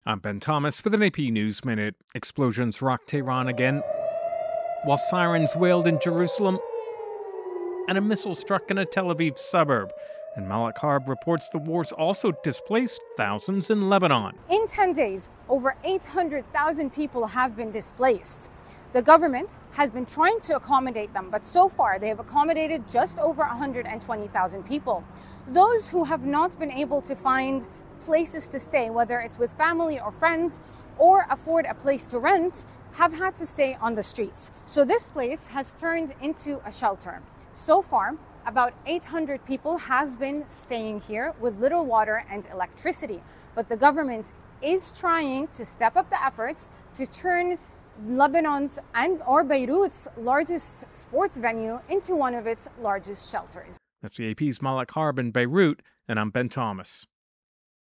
I'm Ben Thomas with an AP News Minute. Explosions rocked Tehran again, while sirens wailed in Jerusalem, and a missile struck in a Tel Aviv suburb. And Malak Harb reports the war's also displaced thousands in Lebanon. In 10 days, over 800,000 people have been displaced. The government has been trying to accommodate them, but so far they have accommodated just over 120,000 people. Those who have not been able to find places to stay, whether it's with family or friends, or afford a place to rent, have had to stay on the streets. So this place has turned into a shelter. So far, about 800 people have been staying here with little water and electricity. But the government is trying to step up the efforts to turn Lebanon's or Beirut's largest sports venue into one of its largest shelters. That's the AP's Malak Harb in Beirut, and I'm Ben Thomas.